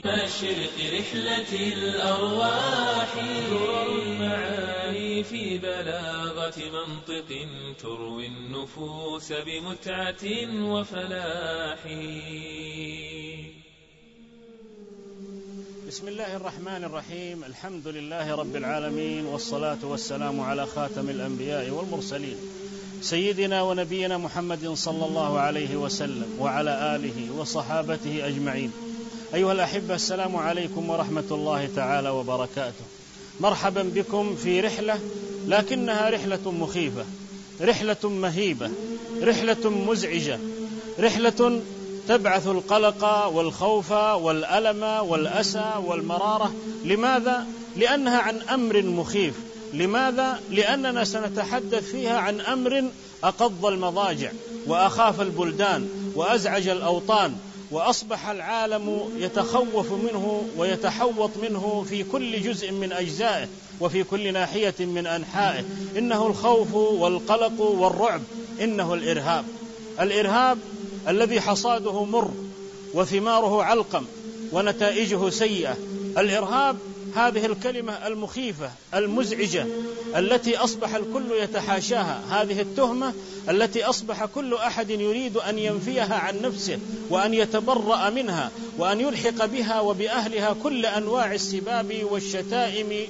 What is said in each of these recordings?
مشرق رحلة الأرواح درر المعاني في بلاغة منطق تروي النفوس بمتعة وفلاح. بسم الله الرحمن الرحيم. الحمد لله رب العالمين، والصلاة والسلام على خاتم الأنبياء والمرسلين سيدنا ونبينا محمد صلى الله عليه وسلم وعلى آله وصحابته أجمعين. أيها الأحبة، السلام عليكم ورحمة الله تعالى وبركاته. مرحبا بكم في رحلة، لكنها رحلة مخيفة، رحلة مهيبة، رحلة مزعجة، رحلة تبعث القلق والخوف والألم والأسى والمرارة. لماذا؟ لأنها عن أمر مخيف. لماذا؟ لأننا سنتحدث فيها عن أمر أقض المضاجع وأخاف البلدان وأزعج الأوطان، وأصبح العالم يتخوف منه ويتحوط منه في كل جزء من أجزائه وفي كل ناحية من أنحائه. إنه الخوف والقلق والرعب، إنه الإرهاب. الإرهاب الذي حصاده مر وثماره علقم ونتائجه سيئة. الإرهاب، هذه الكلمة المخيفة المزعجة التي أصبح الكل يتحاشاها، هذه التهمة التي أصبح كل أحد يريد أن ينفيها عن نفسه وأن يتبرأ منها وأن يلحق بها وبأهلها كل أنواع السباب والشتائم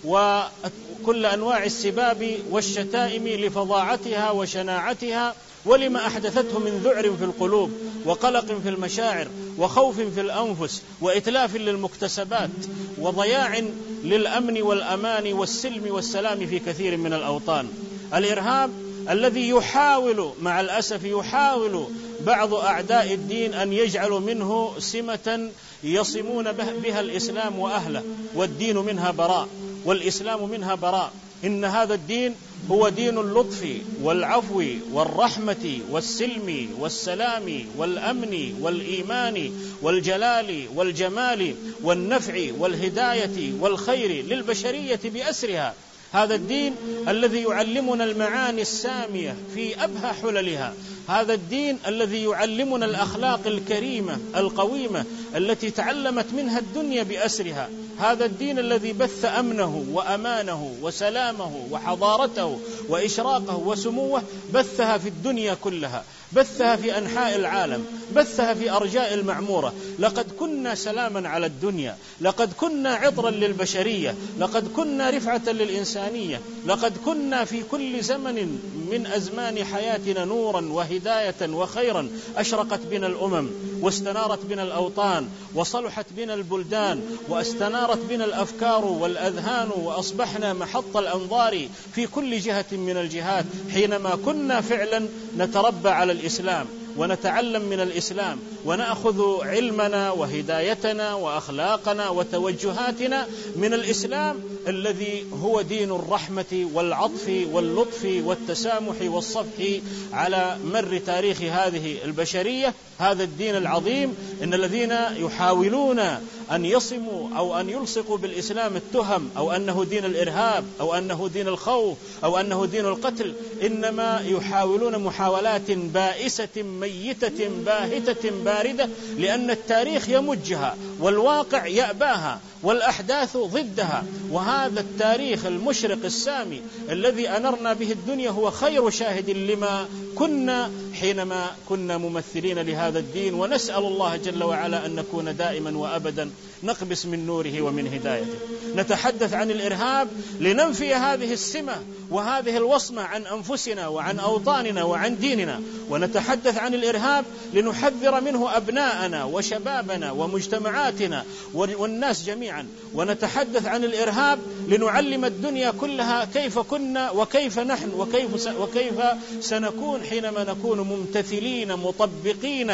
وكل أنواع السباب والشتائم لفظاعتها وشناعتها ولما أحدثته من ذعر في القلوب وقلق في المشاعر وخوف في الأنفس وإتلاف للمكتسبات وضياع للأمن والأمان والسلم والسلام في كثير من الأوطان. الإرهاب الذي يحاول، مع الأسف يحاول بعض أعداء الدين أن يجعلوا منه سمة يصمون بها الإسلام وأهله، والدين منها براء والإسلام منها براء. إن هذا الدين هو دين اللطف والعفو والرحمة والسلم والسلام والأمن والإيمان والجلال والجمال والنفع والهداية والخير للبشرية بأسرها. هذا الدين الذي يعلمنا المعاني السامية في أبهى حللها. هذا الدين الذي يعلمنا الأخلاق الكريمة القويمة التي تعلمت منها الدنيا بأسرها. هذا الدين الذي بث أمنه وأمانه وسلامه وحضارته وإشراقه وسموه، بثها في الدنيا كلها، بثها في أنحاء العالم، بثها في أرجاء المعمورة. لقد كنا سلاما على الدنيا، لقد كنا عطرا للبشرية، لقد كنا رفعة للإنسانية، لقد كنا في كل زمن من أزمان حياتنا نورا وهداية وخيرا. أشرقت بنا الأمم واستنارت بنا الأوطان وصلحت بنا البلدان واستنارت بنا الأفكار والأذهان، وأصبحنا محط الأنظار في كل جهة من الجهات حينما كنا فعلا نتربى على الإسلام ونتعلم من الإسلام ونأخذ علمنا وهدايتنا وأخلاقنا وتوجهاتنا من الإسلام الذي هو دين الرحمة والعطف واللطف والتسامح والصفح على مر تاريخ هذه البشرية. هذا الدين العظيم، إن الذين يحاولون أن يصموا أو أن يلصقوا بالإسلام التهم أو أنه دين الإرهاب أو أنه دين الخوف أو أنه دين القتل، إنما يحاولون محاولات بائسة ميتة باهتة باردة، لأن التاريخ يمجها والواقع يأباها والأحداث ضدها. وهذا التاريخ المشرق السامي الذي أنرنا به الدنيا هو خير شاهد لما كنا حينما كنا ممثلين لهذا الدين. ونسأل الله جل وعلا أن نكون دائما وأبدا نقبس من نوره ومن هدايته. نتحدث عن الإرهاب لننفي هذه السمة وهذه الوصمة عن أنفسنا وعن أوطاننا وعن ديننا، ونتحدث عن الإرهاب لنحذر منه أبناءنا وشبابنا ومجتمعاتنا والناس جميعا، ونتحدث عن الإرهاب لنعلم الدنيا كلها كيف كنا وكيف نحن وكيف سنكون حينما نكون ممتثلين مطبقين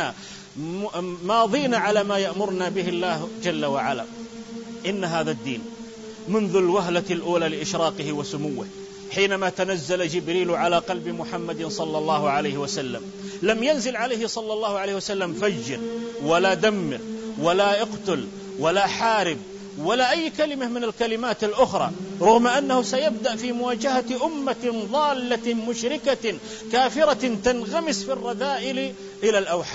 ماضين على ما يأمرنا به الله جل وعلا. إن هذا الدين منذ الوهلة الأولى لإشراقه وسموه، حينما تنزل جبريل على قلب محمد صلى الله عليه وسلم، لم ينزل عليه صلى الله عليه وسلم فجر ولا دمر ولا اقتل ولا حارب ولا أي كلمة من الكلمات الأخرى، رغم أنه سيبدأ في مواجهة أمة ضالة مشركة كافرة تنغمس في الرذائل إلى الأوحال.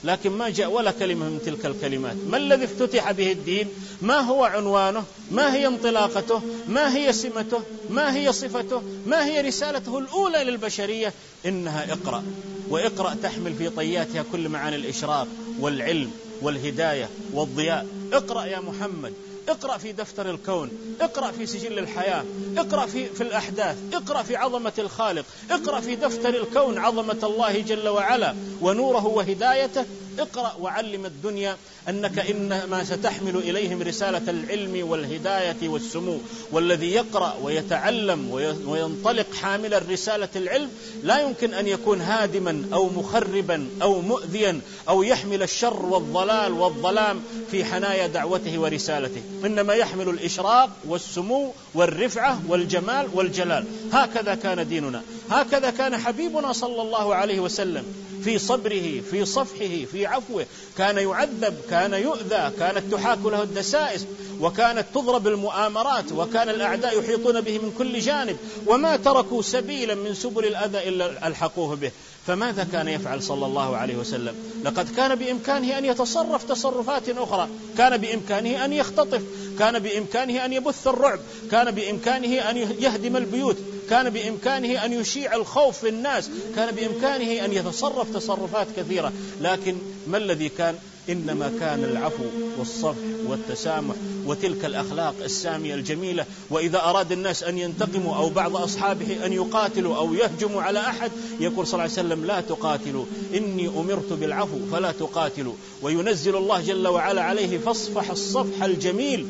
لكن ما جاء ولا كلمة من تلك الكلمات. ما الذي افتتح به الدين؟ ما هو عنوانه؟ ما هي انطلاقته؟ ما هي سمته؟ ما هي صفته؟ ما هي رسالته الأولى للبشرية؟ إنها اقرأ. وإقرأ تحمل في طياتها كل معاني الإشراق والعلم والهداية والضياء. اقرأ يا محمد، اقرأ في دفتر الكون، اقرأ في سجل الحياة، اقرأ في الأحداث، اقرأ في عظمة الخالق، اقرأ في دفتر الكون عظمة الله جل وعلا ونوره وهدايته. اقرأ وعلم الدنيا أنك إنما ستحمل إليهم رسالة العلم والهداية والسمو. والذي يقرأ ويتعلم وينطلق حامل الرسالة العلم لا يمكن أن يكون هادما أو مخربا أو مؤذيا أو يحمل الشر والضلال والظلام في حنايا دعوته ورسالته، إنما يحمل الإشراق والسمو والرفعة والجمال والجلال. هكذا كان ديننا، هكذا كان حبيبنا صلى الله عليه وسلم في صبره، في صفحه، في عفوه. كان يعذب، كان يؤذى، كانت تحاك له الدسائس، وكانت تضرب المؤامرات، وكان الأعداء يحيطون به من كل جانب، وما تركوا سبيلا من سبل الأذى إلا ألحقوه به. فماذا كان يفعل صلى الله عليه وسلم؟ لقد كان بإمكانه أن يتصرف تصرفات أخرى، كان بإمكانه أن يختطف، كان بإمكانه أن يبث الرعب، كان بإمكانه أن يهدم البيوت، كان بإمكانه أن يشيع الخوف في الناس، كان بإمكانه أن يتصرف تصرفات كثيرة. لكن ما الذي كان؟ إنما كان العفو والصفح والتسامح وتلك الأخلاق السامية الجميلة. وإذا أراد الناس أن ينتقموا أو بعض أصحابه أن يقاتلوا أو يهجموا على أحد يقول صلى الله عليه وسلم: لا تقاتلوا، إني أمرت بالعفو فلا تقاتلوا. وينزل الله جل وعلا عليه: فاصفح الصفح الجميل.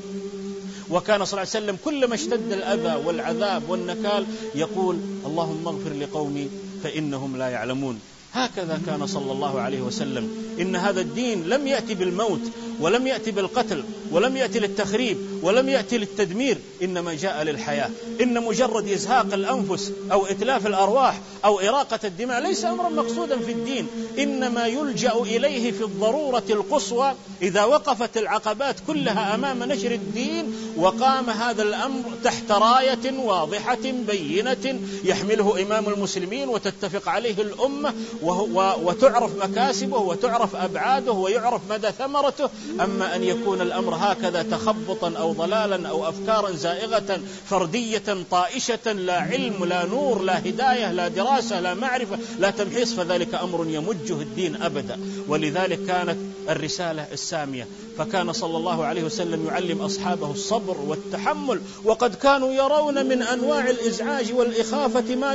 وكان صلى الله عليه وسلم كلما اشتد الأذى والعذاب والنكال يقول: اللهم اغفر لقومي فإنهم لا يعلمون. هكذا كان صلى الله عليه وسلم. إن هذا الدين لم يأتي بالموت، ولم يأتي بالقتل، ولم يأتي للتخريب، ولم يأتي للتدمير، إنما جاء للحياة. إن مجرد إزهاق الأنفس أو إتلاف الأرواح أو إراقة الدماء ليس أمرا مقصودا في الدين، إنما يلجأ إليه في الضرورة القصوى إذا وقفت العقبات كلها أمام نشر الدين، وقام هذا الأمر تحت راية واضحة بينة يحمله إمام المسلمين وتتفق عليه الأمة، وتعرف مكاسبه وتعرف أبعاده ويعرف مدى ثمرته. أما أن يكون الأمر هكذا تخبطا أو ضلالا أو أفكارا زائغة فردية طائشة، لا علم لا نور لا هداية لا دراسة لا معرفة لا تمحيص، فذلك أمر يمجه الدين أبدا. ولذلك كانت الرسالة السامية. فكان صلى الله عليه وسلم يعلم أصحابه الصبر والتحمل، وقد كانوا يرون من أنواع الإزعاج والإخافة ما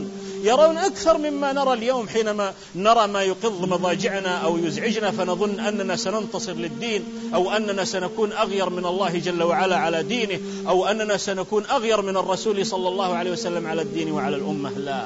يرون أكثر مما نرى اليوم، حينما نرى ما يقض مضاجعنا أو يزعجنا فنظن أننا سننتصر للدين، أو أننا سنكون أغير من الله جل وعلا على دينه، أو أننا سنكون أغير من الرسول صلى الله عليه وسلم على الدين وعلى الأمة. لا.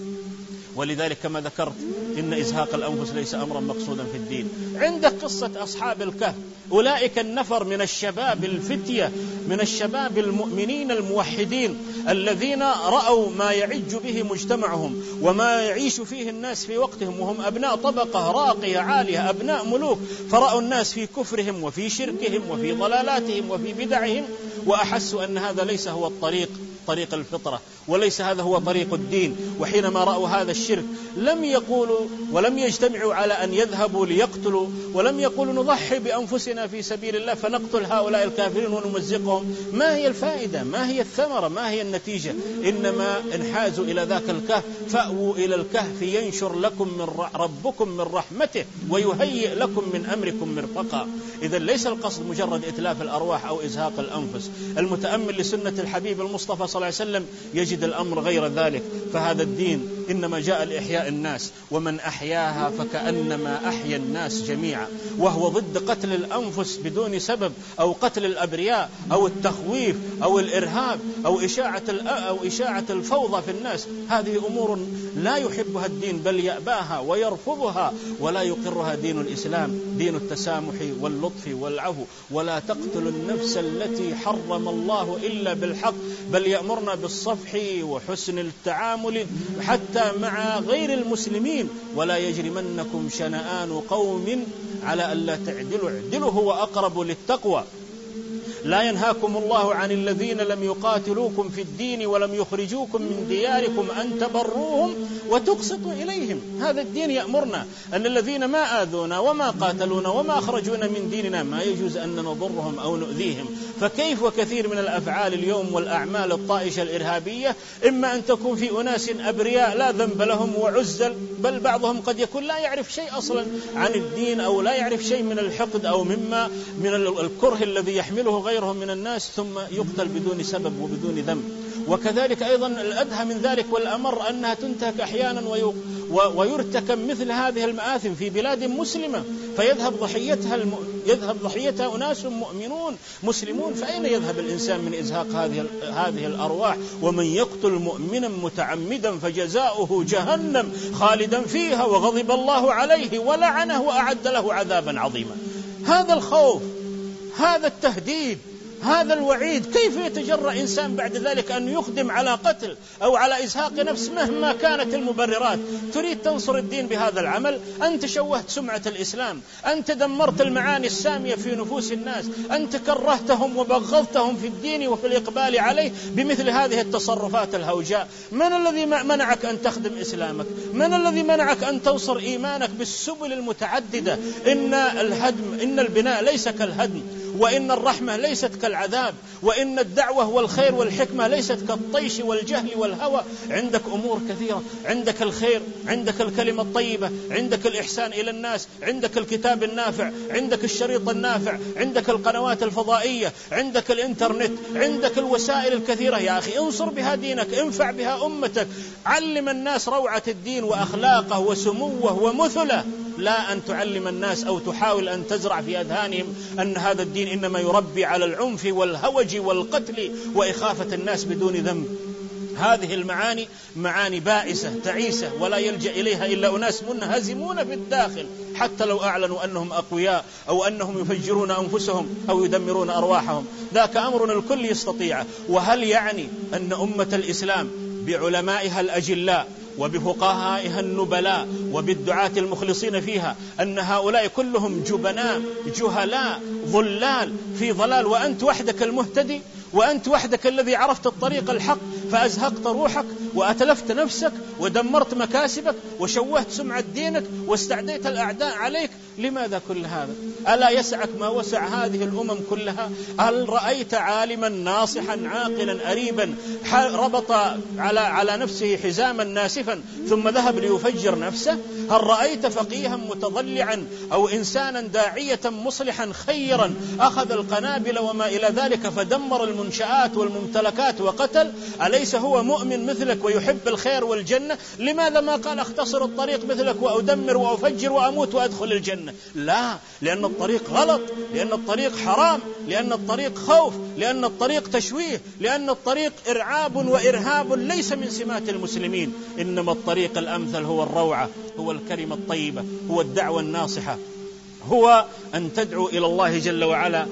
ولذلك كما ذكرت إن إزهاق الأنفس ليس أمرا مقصودا في الدين. عندك قصة أصحاب الكهف، أولئك النفر من الشباب الفتية، من الشباب المؤمنين الموحدين الذين رأوا ما يعج به مجتمعهم وما يعيش فيه الناس في وقتهم، وهم أبناء طبقة راقية عالية، أبناء ملوك، فرأوا الناس في كفرهم وفي شركهم وفي ضلالاتهم وفي بدعهم، وأحسوا أن هذا ليس هو طريق الفطرة، وليس هذا هو طريق الدين. وحينما رأوا هذا الشرك لم يقولوا ولم يجتمعوا على أن يذهبوا ليقتلوا، ولم يقولوا نضحي بأنفسنا في سبيل الله فنقتل هؤلاء الكافرين ونمزقهم. ما هي الفائدة؟ ما هي الثمرة؟ ما هي النتيجة؟ إنما انحازوا إلى ذاك الكهف. فأووا إلى الكهف ينشر لكم من ربكم من رحمته ويهيئ لكم من أمركم مرفقا. إذا ليس القصد مجرد إتلاف الأرواح أو إزهاق الأنفس. المتأمل لسنة الحبيب المصطفى صلى الله عليه وسلم يجد الأمر غير ذلك. فهذا الدين إنما جاء لإحياء الناس، ومن أحياها فكأنما أحيا الناس جميعا، وهو ضد قتل الأنفس بدون سبب، أو قتل الأبرياء، أو التخويف، أو الإرهاب، أو إشاعة الفوضى في الناس. هذه أمور لا يحبها الدين، بل يأباها ويرفضها ولا يقرها دين الإسلام، دين التسامح واللطف والعفو. ولا تقتلوا النفس التي حرم الله إلا بالحق، بل يأمرنا بالصفح وحسن التعامل حتى مع غير المسلمين. ولا يجرمنكم شنآن قوم على ألا تعدلوا، اعدلوا هو أقرب للتقوى. لا ينهاكم الله عن الذين لم يقاتلوكم في الدين ولم يخرجوكم من دياركم أن تبروهم وتقسطوا إليهم. هذا الدين يأمرنا أن الذين ما آذونا وما قاتلونا وما أخرجونا من ديننا ما يجوز أن نضرهم أو نؤذيهم. فكيف وكثير من الأفعال اليوم والأعمال الطائشة الإرهابية إما أن تكون في أناس أبرياء لا ذنب لهم وعزل، بل بعضهم قد يكون لا يعرف شيء أصلا عن الدين أو لا يعرف شيء من الحقد أو مما من الكره الذي يحمله غيرهم من الناس، ثم يقتل بدون سبب وبدون ذنب. وكذلك أيضا الأدهى من ذلك والأمر أنها تنتهك أحيانا ويرتكب مثل هذه المآثم في بلاد مسلمة فيذهب ضحيتها أناس مؤمنون مسلمون. فأين يذهب الإنسان من إزهاق هذه الأرواح؟ ومن يقتل مؤمنا متعمدا فجزاؤه جهنم خالدا فيها وغضب الله عليه ولعنه وأعد له عذابا عظيما. هذا الخوف، هذا التهديد، هذا الوعيد، كيف يتجرأ إنسان بعد ذلك أن يقدم على قتل أو على إزهاق نفس مهما كانت المبررات؟ تريد تنصر الدين بهذا العمل؟ أنت شوهت سمعة الإسلام، أنت دمرت المعاني السامية في نفوس الناس، أنت كرهتهم وبغضتهم في الدين وفي الإقبال عليه بمثل هذه التصرفات الهوجاء. من الذي منعك أن تخدم إسلامك؟ من الذي منعك أن تنصر إيمانك بالسبل المتعددة؟ إن البناء ليس كالهدم، وإن الرحمة ليست كالعذاب، وإن الدعوة والخير والحكمة ليست كالطيش والجهل والهوى. عندك أمور كثيرة، عندك الخير، عندك الكلمة الطيبة، عندك الإحسان إلى الناس، عندك الكتاب النافع، عندك الشريط النافع، عندك القنوات الفضائية، عندك الإنترنت، عندك الوسائل الكثيرة. يا أخي انصر بها دينك، انفع بها أمتك، علم الناس روعة الدين وأخلاقه وسموه ومثله، لا أن تعلم الناس أو تحاول أن تزرع في أذهانهم أن هذا الدين إنما يربي على العنف والهوج والقتل وإخافة الناس بدون ذنب. هذه المعاني معاني بائسة تعيسة ولا يلجأ إليها إلا أناس منهزمون في الداخل، حتى لو أعلنوا أنهم أقوياء أو أنهم يفجرون أنفسهم أو يدمرون أرواحهم، ذاك أمر الكل يستطيعه. وهل يعني أن أمة الإسلام بعلمائها الأجلاء وبفقهائها النبلاء وبالدعاة المخلصين فيها أن هؤلاء كلهم جبناء جهلاء ضلال في ضلال، وأنت وحدك المهتدي، وأنت وحدك الذي عرفت الطريق الحق فأزهقت روحك وأتلفت نفسك ودمرت مكاسبك وشوهت سمعة دينك واستعديت الأعداء عليك؟ لماذا كل هذا؟ ألا يسعك ما وسع هذه الأمم كلها؟ هل رأيت عالما ناصحا عاقلا أريبا ربط على نفسه حزاما ناسفا ثم ذهب ليفجر نفسه؟ هل رأيت فقيها متضلعا أو إنسانا داعية مصلحا خيرا أخذ القنابل وما إلى ذلك فدمر المنشآت والممتلكات وقتل؟ أليس هو مؤمن مثلك ويحب الخير والجنة؟ لماذا ما قال اختصر الطريق مثلك وأدمر وأفجر وأموت وأدخل الجنة؟ لا، لأن الطريق غلط، لأن الطريق حرام، لأن الطريق خوف، لأن الطريق تشويه، لأن الطريق إرعاب وإرهاب ليس من سمات المسلمين. إنما الطريق الأمثل هو الروعة، هو الكلمة الطيبة، هو الدعوة الناصحة، هو أن تدعو إلى الله جل وعلا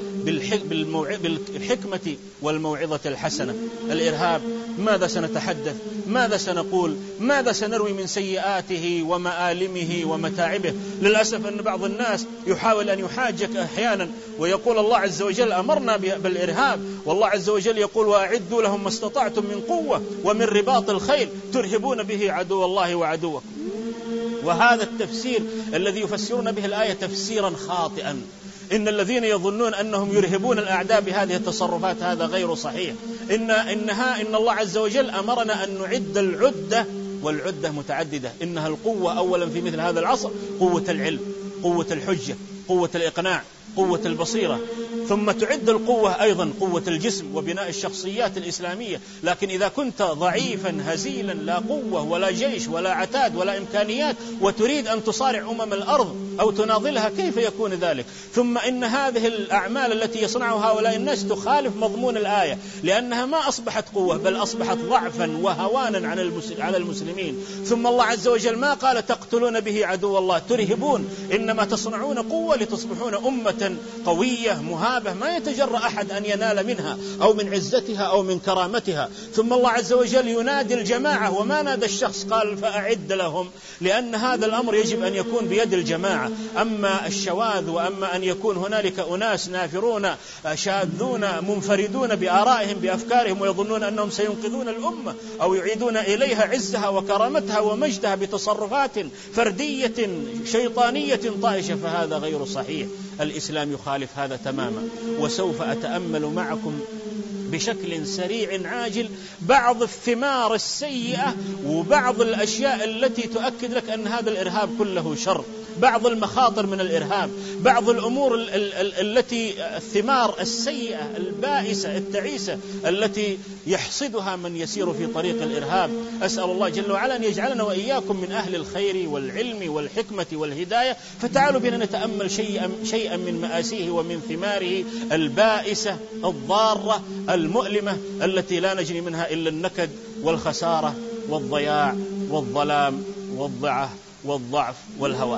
بالحكمة والموعظة الحسنة. الإرهاب ماذا سنتحدث؟ ماذا سنقول؟ ماذا سنروي من سيئاته ومآلمه ومتاعبه؟ للأسف أن بعض الناس يحاول أن يحاجك أحيانا ويقول الله عز وجل أمرنا بالإرهاب، والله عز وجل يقول وأعدوا لهم ما استطعتم من قوة ومن رباط الخيل ترهبون به عدو الله وعدوكم. وهذا التفسير الذي يفسرون به الآية تفسيرا خاطئا. إن الذين يظنون أنهم يرهبون الأعداء بهذه التصرفات هذا غير صحيح. إن الله عز وجل أمرنا أن نعد العدة، والعدة متعددة. إنها القوة أولا في مثل هذا العصر قوة العلم، قوة الحجة، قوة الإقناع، قوة البصيرة، ثم تعد القوة أيضا قوة الجسم وبناء الشخصيات الإسلامية. لكن إذا كنت ضعيفا هزيلا لا قوة ولا جيش ولا عتاد ولا إمكانيات وتريد أن تصارع أمم الأرض أو تناضلها كيف يكون ذلك؟ ثم إن هذه الأعمال التي يصنعها هؤلاء الناس تخالف مضمون الآية، لأنها ما أصبحت قوة بل أصبحت ضعفا وهوانا على المسلمين. ثم الله عز وجل ما قال تقتلون به عدو الله ترهبون، إنما تصنعون قوة لتصبحون أمة قوية مهابة ما يتجرأ أحد أن ينال منها أو من عزتها أو من كرامتها. ثم الله عز وجل ينادي الجماعة وما نادى الشخص، قال فأعد لهم، لأن هذا الأمر يجب أن يكون بيد الجماعة. الجماعة. أما الشواذ وأما أن يكون هنالك أناس نافرون شاذون منفردون بآرائهم بأفكارهم ويظنون أنهم سينقذون الأمة أو يعيدون إليها عزها وكرامتها ومجدها بتصرفات فردية شيطانية طائشة، فهذا غير صحيح. الإسلام يخالف هذا تماما. وسوف أتأمل معكم بشكل سريع عاجل بعض الثمار السيئة وبعض الأشياء التي تؤكد لك أن هذا الإرهاب كله شر، بعض المخاطر من الإرهاب، بعض الأمور التي الثمار السيئة البائسة التعيسة التي يحصدها من يسير في طريق الإرهاب. أسأل الله جل وعلا أن يجعلنا وإياكم من أهل الخير والعلم والحكمة والهداية. فتعالوا بنا نتأمل شيئا من مآسيه ومن ثماره البائسة الضارة المؤلمة التي لا نجني منها إلا النكد والخسارة والضياع والظلام والضعف والضعف والهوان.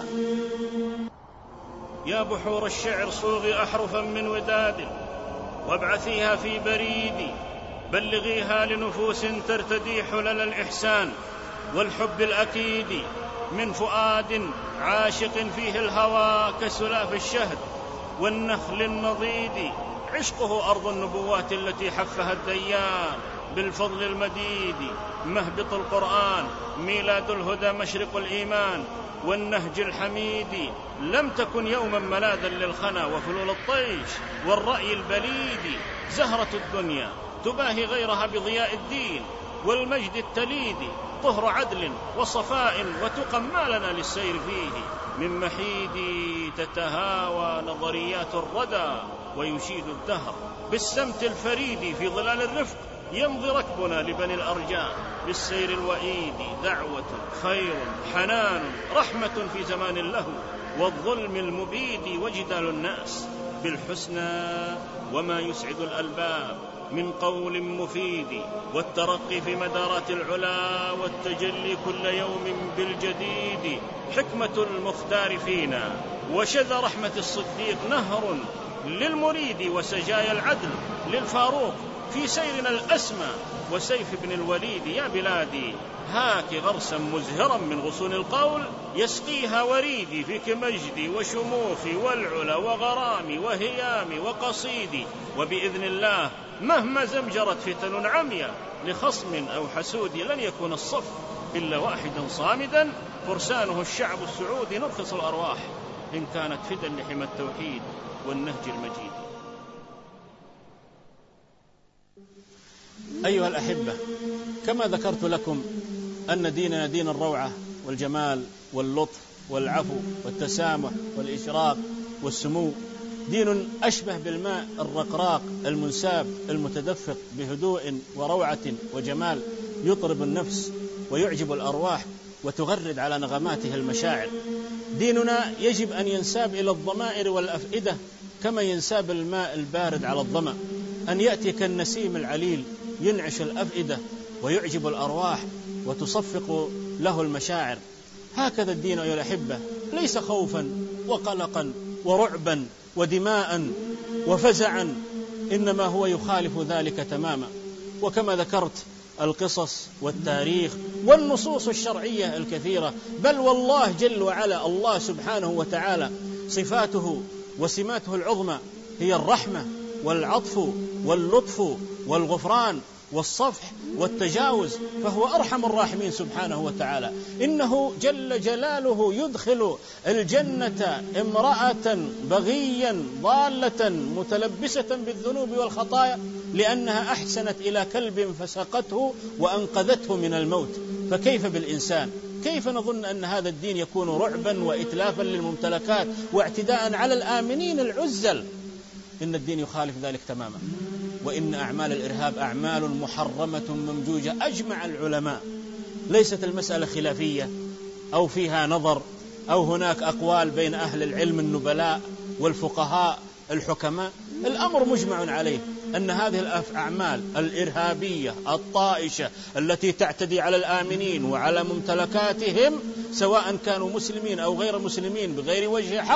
يا بحور الشعر صوغي أحرفا من وداد وابعثيها في بريدي، بلغيها لنفوس ترتدي حلل الإحسان والحب الأكيد، من فؤاد عاشق فيه الهوى كسلاف الشهد والنخل النضيد، عشقه أرض النبوات التي حفها الديان بالفضل المديد، مهبط القرآن ميلاد الهدى مشرق الإيمان والنهج الحميد، لم تكن يوما ملاذا للخنا وفلول الطيش والرأي البليد، زهرة الدنيا تباهي غيرها بضياء الدين والمجد التليد، طهر عدل وصفاء وتقى ما لنا للسير فيه، من محيدي تتهاوى نظريات الردى ويشيد الدهر، بالسمت الفريد في ظلال الرفق يمضي ركبنا لبني الأرجاء، بالسير الوئيد دعوة خير حنان رحمة في زمان له، والظلم المبيد وجدال الناس بالحسنى وما يسعد الألباب من قول مفيد، والترقي في مدارات العلا والتجلي كل يوم بالجديد، حكمة المختار فينا وشذا رحمة الصديق نهر للمريد، وسجايا العدل للفاروق في سيرنا الأسمى، وسيف ابن الوليد يا بلادي هاك غرسا مزهرا من غصون القول يسقيها وريدي، فيك مجدي وشموخي والعلا وغرامي وهيامي وقصيدي، وبإذن الله مهما زمجرت فتن عميا لخصم أو حسود لن يكون الصف إلا واحدا صامدا، فرسانه الشعب السعودي نرخص الأرواح إن كانت فدا لحمى التوحيد والنهج المجيد. أيها الأحبة، كما ذكرت لكم أن ديننا دين الروعة والجمال واللطف والعفو والتسامح والإشراق والسمو، دين أشبه بالماء الرقراق المنساب المتدفق بهدوء وروعة وجمال يطرب النفس ويعجب الأرواح وتغرد على نغماته المشاعر. ديننا يجب أن ينساب إلى الضمائر والأفئدة كما ينساب الماء البارد على الظمأ، أن يأتي كالنسيم العليل ينعش الأفئدة ويعجب الأرواح وتصفق له المشاعر. هكذا الدين أيها الأحبة، ليس خوفا وقلقا ورعبا ودماء وفزعا، إنما هو يخالف ذلك تماما. وكما ذكرت القصص والتاريخ والنصوص الشرعية الكثيرة، بل والله جل وعلا الله سبحانه وتعالى صفاته وسماته العظمى هي الرحمة والعطف واللطف والغفران والصفح والتجاوز، فهو أرحم الراحمين سبحانه وتعالى. إنه جل جلاله يدخل الجنة امرأة بغيا ضالة متلبسة بالذنوب والخطايا لأنها أحسنت إلى كلب فسقته وأنقذته من الموت، فكيف بالإنسان؟ كيف نظن أن هذا الدين يكون رعبا وإتلافا للممتلكات واعتداء على الآمنين العزل؟ إن الدين يخالف ذلك تماما. وإن أعمال الإرهاب أعمال محرمة ممجوجة، أجمع العلماء، ليست المسألة خلافية أو فيها نظر أو هناك أقوال بين أهل العلم النبلاء والفقهاء الحكماء، الأمر مجمع عليه أن هذه الأعمال الإرهابية الطائشة التي تعتدي على الآمنين وعلى ممتلكاتهم سواء كانوا مسلمين أو غير مسلمين بغير وجه حق،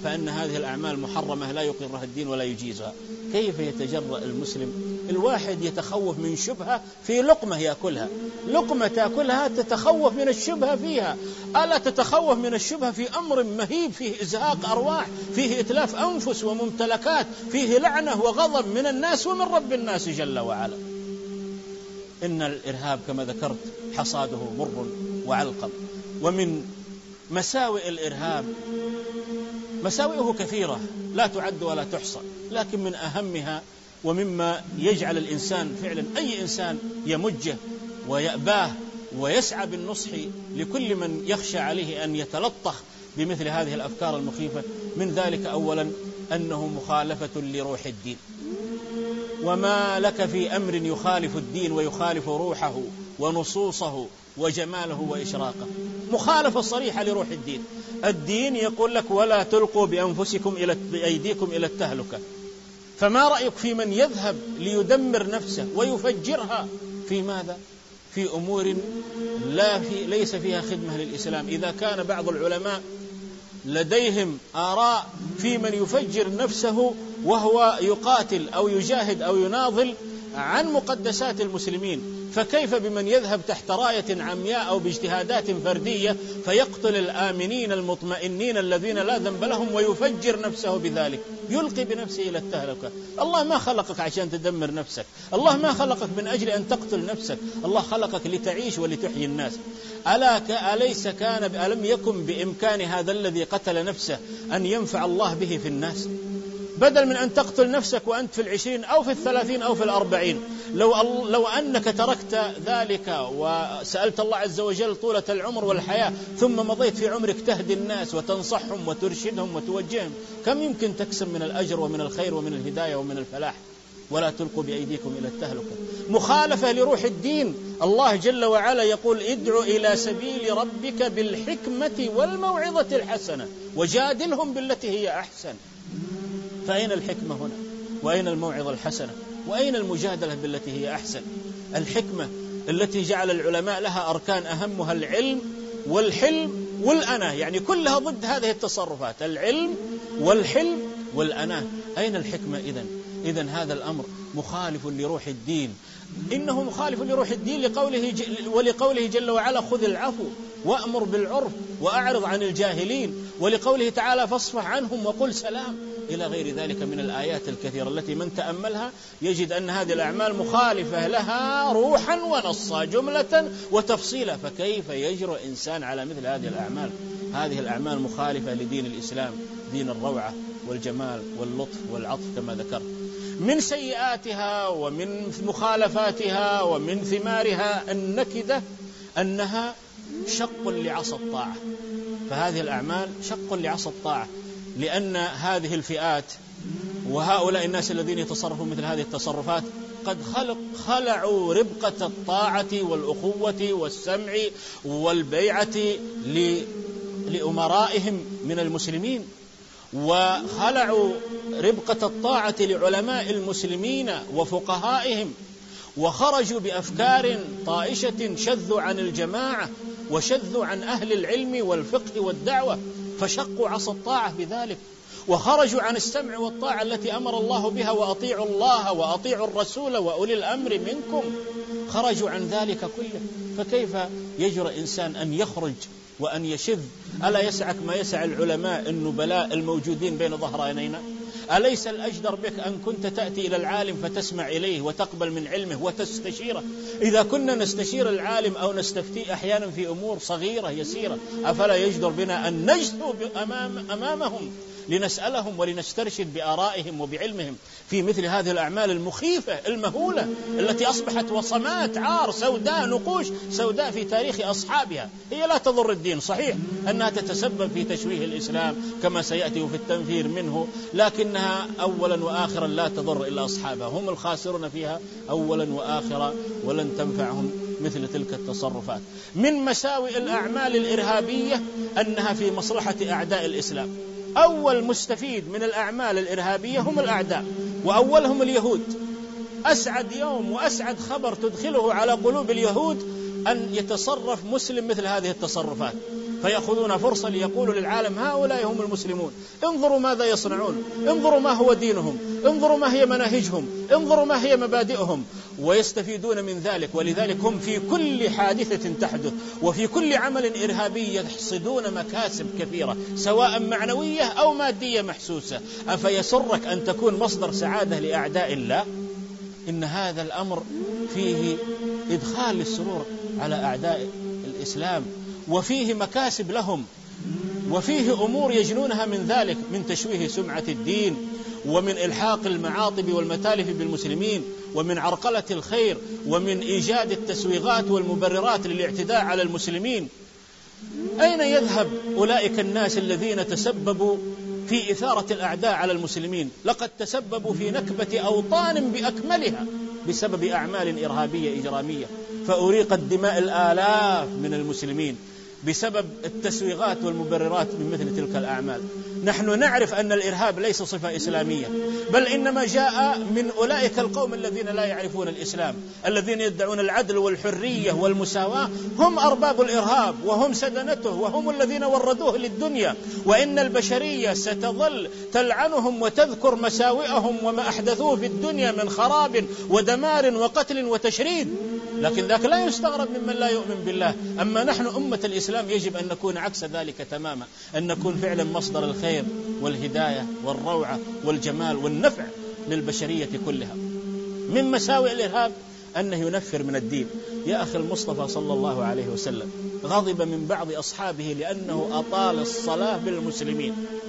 فإن هذه الأعمال محرمة لا يقرها الدين ولا يجيزها. كيف يتجرأ المسلم الواحد يتخوف من شبهة في لقمة يأكلها، لقمة تأكلها تتخوف من الشبهة فيها، ألا تتخوف من الشبهة في أمر مهيب فيه إزهاق أرواح، فيه إتلاف أنفس وممتلكات، فيه لعنة وغضب من الناس ومن رب الناس جل وعلا. إن الإرهاب كما ذكرت حصاده مر وعلقم. ومن مساوئ الإرهاب مساوئه كثيرة لا تعد ولا تحصى، لكن من أهمها ومما يجعل الإنسان فعلا أي إنسان يمجه ويأباه ويسعى بالنصح لكل من يخشى عليه أن يتلطخ بمثل هذه الأفكار المخيفة، من ذلك أولا أنه مخالفة لروح الدين. وما لك في أمر يخالف الدين ويخالف روحه ونصوصه وجماله وإشراقه، مخالفة صريحة لروح الدين. الدين يقول لك ولا تلقوا بأيديكم إلى التهلكة. فما رأيك في من يذهب ليدمر نفسه ويفجرها في ماذا؟ في أمور ليس فيها خدمة للإسلام. إذا كان بعض العلماء لديهم آراء في من يفجر نفسه وهو يقاتل أو يجاهد أو يناضل عن مقدسات المسلمين، فكيف بمن يذهب تحت راية عمياء أو باجتهادات فردية فيقتل الآمنين المطمئنين الذين لا ذنب لهم ويفجر نفسه بذلك، يلقي بنفسه إلى التهلكة. الله ما خلقك عشان تدمر نفسك، الله ما خلقك من أجل أن تقتل نفسك، الله خلقك لتعيش ولتحيي الناس. ألم يكن بإمكان هذا الذي قتل نفسه أن ينفع الله به في الناس؟ بدل من أن تقتل نفسك وأنت في 20 أو في 30 أو في 40، لو أنك تركت ذلك وسألت الله عز وجل طولة العمر والحياة ثم مضيت في عمرك تهدي الناس وتنصحهم وترشدهم وتوجههم، كم يمكن تكسب من الأجر ومن الخير ومن الهداية ومن الفلاح؟ ولا تلقوا بأيديكم إلى التهلكة. مخالفة لروح الدين. الله جل وعلا يقول ادع إلى سبيل ربك بالحكمة والموعظة الحسنة وجادلهم بالتي هي أحسن. فأين الحكمة هنا؟ وأين الموعظة الحسنة؟ وأين المجادلة بالتي هي أحسن؟ الحكمة التي جعل العلماء لها أركان أهمها العلم والحلم والأناة، يعني كلها ضد هذه التصرفات، العلم والحلم والأناة. أين الحكمة إذن هذا الأمر مخالف لروح الدين. إنه مخالف لروح الدين ولقوله جل وعلا خذ العفو وأمر بالعرف وأعرض عن الجاهلين، ولقوله تعالى فاصفح عنهم وقل سلام، إلى غير ذلك من الآيات الكثيرة التي من تأملها يجد أن هذه الأعمال مخالفة لها روحا ونصا جملة وتفصيلا. فكيف يجرؤ إنسان على مثل هذه الأعمال؟ هذه الأعمال مخالفة لدين الإسلام، دين الروعة والجمال واللطف والعطف كما ذكرت. من سيئاتها ومن مخالفاتها ومن ثمارها النكدة أنها شق لعصا الطاعة. فهذه الأعمال شق لعصا الطاعة، لأن هذه الفئات وهؤلاء الناس الذين يتصرفون مثل هذه التصرفات قد خلعوا ربقة الطاعة والأخوة والسمع والبيعة لأمرائهم من المسلمين، وخلعوا ربقة الطاعة لعلماء المسلمين وفقهائهم، وخرجوا بأفكار طائشة شذوا عن الجماعة وشذوا عن أهل العلم والفقه والدعوة، فشقوا عصا الطاعة بذلك، وخرجوا عن السمع والطاعة التي أمر الله بها وأطيعوا الله وأطيعوا الرسول وأولي الأمر منكم، خرجوا عن ذلك كله. فكيف يجرؤ إنسان أن يخرج وأن يشذ؟ ألا يسعك ما يسع العلماء النبلاء الموجودين بين ظهرانينا؟ أليس الأجدر بك أن كنت تأتي إلى العالم فتسمع إليه وتقبل من علمه وتستشيره؟ إذا كنا نستشير العالم أو نستفتي أحيانا في أمور صغيرة يسيرة، أفلا يجدر بنا أن نجثو أمامهم لنسألهم ولنسترشد بآرائهم وبعلمهم في مثل هذه الأعمال المخيفة المهولة التي أصبحت وصمات عار سوداء، نقوش سوداء في تاريخ أصحابها. هي لا تضر الدين، صحيح أنها تتسبب في تشويه الإسلام كما سيأتي في التنفير منه، لكنها أولا وآخرا لا تضر إلا أصحابها، هم الخاسرون فيها أولا وآخرا، ولن تنفعهم مثل تلك التصرفات. من مساوئ الأعمال الإرهابية أنها في مصلحة أعداء الإسلام. أول مستفيد من الأعمال الإرهابية هم الأعداء، وأولهم اليهود. أسعد يوم وأسعد خبر تدخله على قلوب اليهود أن يتصرف مسلم مثل هذه التصرفات. فيأخذون فرصة ليقولوا للعالم هؤلاء هم المسلمون، انظروا ماذا يصنعون، انظروا ما هو دينهم، انظروا ما هي مناهجهم، انظروا ما هي مبادئهم، ويستفيدون من ذلك. ولذلك هم في كل حادثة تحدث وفي كل عمل إرهابي يحصدون مكاسب كثيرة سواء معنوية أو مادية محسوسة. أفيسرك أن تكون مصدر سعادة لأعداء الله؟ إن هذا الأمر فيه إدخال السرور على أعداء الإسلام، وفيه مكاسب لهم، وفيه أمور يجنونها من ذلك، من تشويه سمعة الدين، ومن إلحاق المعاطب والمتالف بالمسلمين، ومن عرقلة الخير، ومن إيجاد التسويغات والمبررات للاعتداء على المسلمين. أين يذهب أولئك الناس الذين تسببوا في إثارة الأعداء على المسلمين؟ لقد تسببوا في نكبة أوطان بأكملها بسبب أعمال إرهابية إجرامية، فأريقت دماء الآلاف من المسلمين بسبب التسويغات والمبررات من مثل تلك الأعمال. نحن نعرف أن الإرهاب ليس صفة إسلامية، بل إنما جاء من أولئك القوم الذين لا يعرفون الإسلام، الذين يدعون العدل والحرية والمساواة، هم أرباب الإرهاب وهم سدنته وهم الذين وردوه للدنيا. وإن البشرية ستظل تلعنهم وتذكر مساوئهم وما أحدثوه في الدنيا من خراب ودمار وقتل وتشريد، لكن ذاك لا يستغرب ممن لا يؤمن بالله. أما نحن أمة الإسلام يجب أن نكون عكس ذلك تماما، أن نكون فعلا مصدر الخير والهداية والروعة والجمال والنفع للبشرية كلها. من مساوئ الإرهاب أنه ينفر من الدين. يا أخي المصطفى صلى الله عليه وسلم غضب من بعض أصحابه لأنه أطال الصلاة بالمسلمين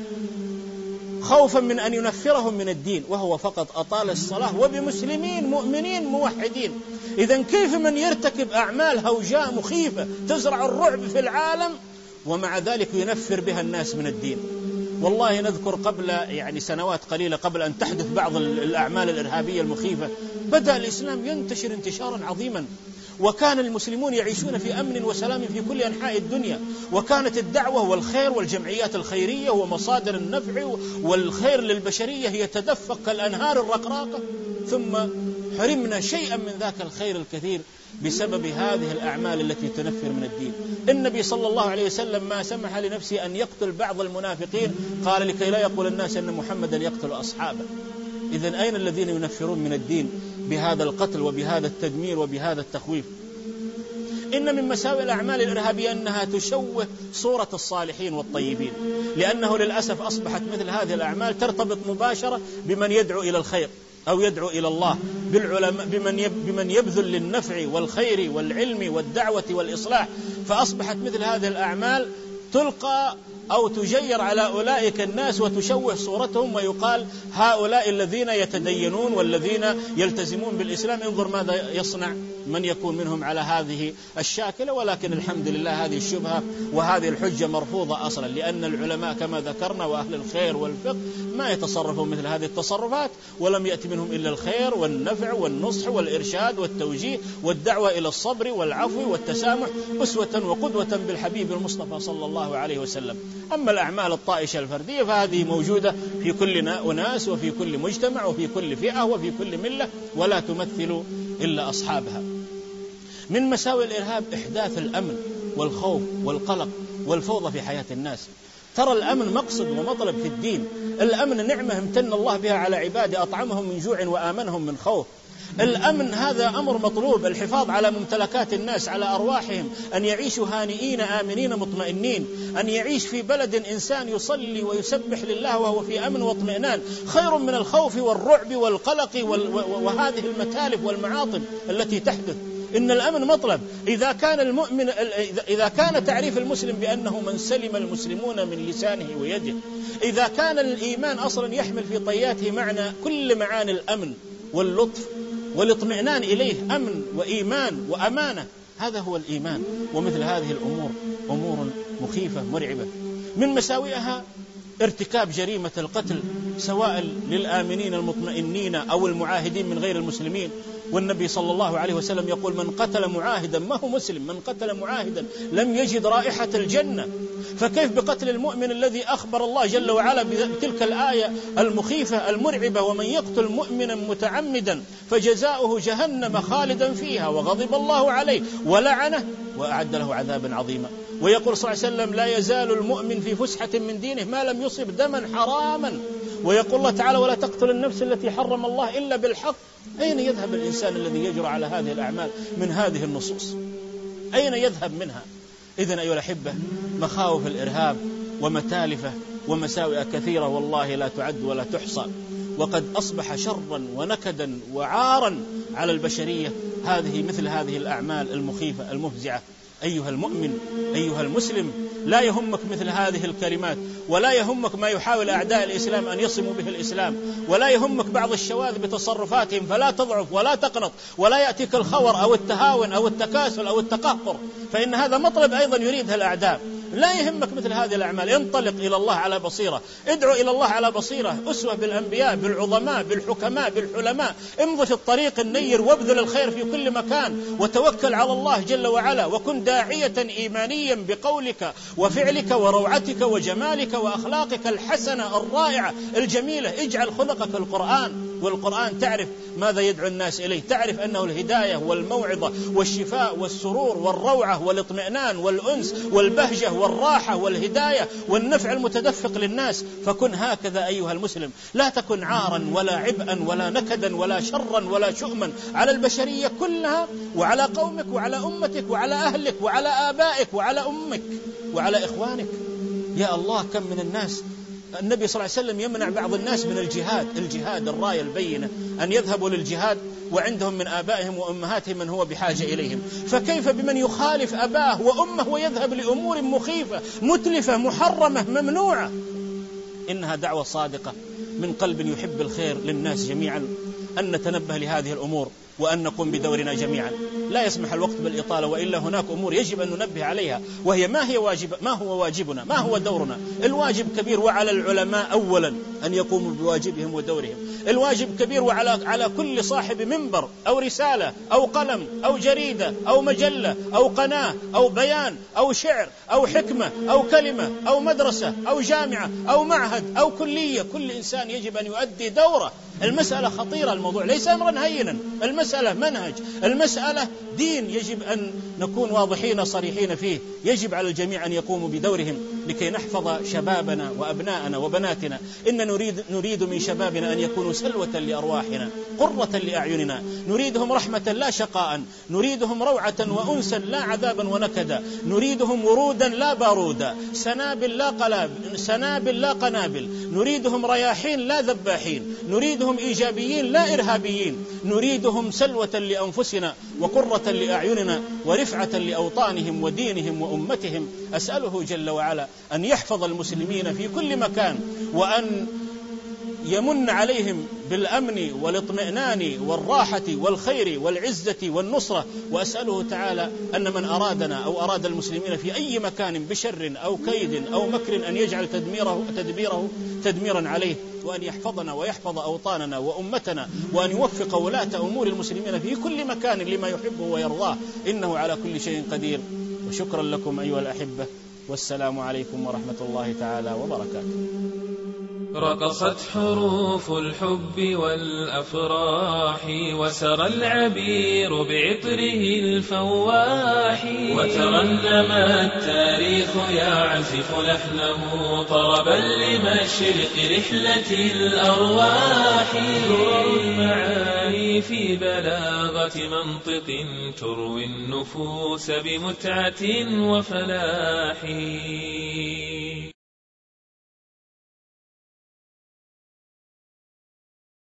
خوفا من أن ينفرهم من الدين، وهو فقط أطال الصلاة وبمسلمين مؤمنين موحدين. إذن كيف من يرتكب أعمال هوجاء مخيفة تزرع الرعب في العالم ومع ذلك ينفر بها الناس من الدين؟ والله نذكر قبل سنوات قليلة قبل أن تحدث بعض الأعمال الإرهابية المخيفة بدأ الإسلام ينتشر انتشارا عظيما، وكان المسلمون يعيشون في أمن وسلام في كل أنحاء الدنيا، وكانت الدعوة والخير والجمعيات الخيرية ومصادر النفع والخير للبشرية هي تدفق كالأنهار الرقراقة، ثم حرمنا شيئا من ذاك الخير الكثير بسبب هذه الأعمال التي تنفر من الدين. النبي صلى الله عليه وسلم ما سمح لنفسه أن يقتل بعض المنافقين، قال لكي لا يقول الناس أن محمدا يقتل أصحابه. إذن أين الذين ينفرون من الدين بهذا القتل وبهذا التدمير وبهذا التخويف؟ إن من مساوئ الأعمال الإرهابية أنها تشوه صورة الصالحين والطيبين، لأنه للأسف أصبحت مثل هذه الأعمال ترتبط مباشرة بمن يدعو إلى الخير أو يدعو إلى الله، بالعلماء، بمن يبذل للنفع والخير والعلم والدعوة والإصلاح. فأصبحت مثل هذه الأعمال تلقى أو تجير على أولئك الناس وتشوه صورتهم، ويقال هؤلاء الذين يتدينون والذين يلتزمون بالإسلام انظر ماذا يصنع من يكون منهم على هذه الشاكلة. ولكن الحمد لله هذه الشبهة وهذه الحجة مرفوضة أصلا، لأن العلماء كما ذكرنا وأهل الخير والفقه ما يتصرفون مثل هذه التصرفات، ولم يأتي منهم إلا الخير والنفع والنصح والإرشاد والتوجيه والدعوة إلى الصبر والعفو والتسامح، أسوة وقدوة بالحبيب المصطفى صلى الله عليه وسلم. أما الأعمال الطائشة الفردية فهذه موجودة في كل أناس وفي كل مجتمع وفي كل فئة وفي كل ملة، ولا تمثل إلا أصحابها. من مساوئ الإرهاب إحداث الأمن والخوف والقلق والفوضى في حياة الناس. ترى الأمن مقصد ومطلب في الدين، الأمن نعمة امتن الله بها على عباده، أطعمهم من جوع وآمنهم من خوف. الأمن هذا أمر مطلوب، الحفاظ على ممتلكات الناس، على أرواحهم، أن يعيشوا هانئين آمنين مطمئنين، أن يعيش في بلد إنسان يصلي ويسبح لله وهو في أمن واطمئنان خير من الخوف والرعب والقلق وهذه المتالف والمعاطب التي تحدث. إن الأمن مطلب. إذا كان تعريف المسلم بأنه من سلم المسلمون من لسانه ويده، إذا كان الإيمان أصلا يحمل في طياته معنى كل معاني الأمن واللطف والاطمئنان إليه، أمن وإيمان وأمانة، هذا هو الإيمان. ومثل هذه الأمور أمور مخيفة مرعبة. من مساوئها ارتكاب جريمة القتل سواء للآمنين المطمئنين أو المعاهدين من غير المسلمين. والنبي صلى الله عليه وسلم يقول من قتل معاهدا، ما هو مسلم، من قتل معاهدا لم يجد رائحة الجنة. فكيف بقتل المؤمن الذي أخبر الله جل وعلا بتلك الآية المخيفة المرعبة: ومن يقتل مؤمنا متعمدا فجزاؤه جهنم خالدا فيها وغضب الله عليه ولعنه وأعد له عذابا عظيما. ويقول صلى الله عليه وسلم لا يزال المؤمن في فسحة من دينه ما لم يصب دما حراما. ويقول الله تعالى ولا تقتل النفس التي حرم الله إلا بالحق. أين يذهب الإنسان الذي يجرى على هذه الأعمال من هذه النصوص؟ أين يذهب منها؟ إذن أيها الأحبة مخاوف الإرهاب ومتالفه ومساوئ كثيرة والله لا تعد ولا تحصى، وقد أصبح شرا ونكدا وعارا على البشرية مثل هذه الأعمال المخيفة المفزعة. أيها المؤمن أيها المسلم لا يهمك مثل هذه الكلمات، ولا يهمك ما يحاول أعداء الإسلام أن يصموا به الإسلام، ولا يهمك بعض الشواذ بتصرفاتهم، فلا تضعف ولا تقنط، ولا يأتيك الخور أو التهاون أو التكاسل أو التقهقر، فإن هذا مطلب أيضا يريدها الأعداء. لا يهمك مثل هذه الأعمال، انطلق إلى الله على بصيرة، ادعو إلى الله على بصيرة، أسوة بالأنبياء بالعظماء بالحكماء بالحلماء، امضي في الطريق النير وابذل الخير في كل مكان، وتوكل على الله جل وعلا، وكن داعية إيمانيا بقولك وفعلك وروعتك وجمالك وأخلاقك الحسنة الرائعة الجميلة. اجعل خلقك القرآن، والقرآن تعرف ماذا يدعو الناس إليه، تعرف أنه الهداية والموعظة والشفاء والسرور والروعة والاطمئنان والأنس والبهجة والراحة والهداية والنفع المتدفق للناس. فكن هكذا أيها المسلم، لا تكن عارا ولا عبئا ولا نكدا ولا شرا ولا شؤما على البشرية كلها، وعلى قومك وعلى أمتك وعلى أهلك وعلى آبائك وعلى أمك وعلى إخوانك. يا الله كم من الناس، النبي صلى الله عليه وسلم يمنع بعض الناس من الجهاد الراية البينة، أن يذهبوا للجهاد وعندهم من آبائهم وأمهاتهم من هو بحاجة إليهم، فكيف بمن يخالف أباه وأمه ويذهب لأمور مخيفة متلفة محرمة ممنوعة؟ إنها دعوة صادقة من قلب يحب الخير للناس جميعا أن نتنبه لهذه الأمور وأن نقوم بدورنا جميعا. لا يسمح الوقت بالإطالة، وإلا هناك أمور يجب أن ننبه عليها، وهي ما هو واجبنا، ما هو دورنا. الواجب كبير، وعلى العلماء أولا أن يقوموا بواجبهم ودورهم. الواجب كبير وعلى كل صاحب منبر أو رسالة أو قلم أو جريدة أو مجلة أو قناة أو بيان أو شعر أو حكمة أو كلمة أو مدرسة أو جامعة أو معهد أو كلية، كل إنسان يجب أن يؤدي دوره. المسألة خطيرة، الموضوع ليس أمرا هينا، المسألة منهج، المسألة دين، يجب أن نكون واضحين صريحين فيه. يجب على الجميع أن يقوموا بدورهم لكي نحفظ شبابنا وأبناءنا وبناتنا. إن نريد من شبابنا أن يكونوا سلوة لأرواحنا، قرة لأعيننا، نريدهم رحمة لا شقاء، نريدهم روعة وأنسا لا عذابا ونكدا، نريدهم ورودا لا بارودا، سنابل لا قنابل، نريدهم رياحين لا ذباحين، نريدهم إيجابيين لا إرهابيين، نريدهم سلوة لأنفسنا وقرة لأعيننا ورفعة لأوطانهم ودينهم وأمتهم. أسأله جل وعلا أن يحفظ المسلمين في كل مكان، وأن يمن عليهم بالأمن والاطمئنان والراحة والخير والعزة والنصرة. وأسأله تعالى أن من أرادنا أو أراد المسلمين في أي مكان بشر أو كيد أو مكر أن يجعل تدبيره تدميرا عليه، وأن يحفظنا ويحفظ أوطاننا وأمتنا، وأن يوفق ولاة أمور المسلمين في كل مكان لما يحبه ويرضاه، إنه على كل شيء قدير. وشكرا لكم أيها الأحبة، والسلام عليكم ورحمة الله تعالى وبركاته. رقصت حروف الحب والأفراح، وسرى العبير بعطره الفواح، وترنم التاريخ يعزف لحنه طربا لمشرق رحلة الأرواح. المعاني في بلاغة منطق تروي النفوس بمتعة وفلاح.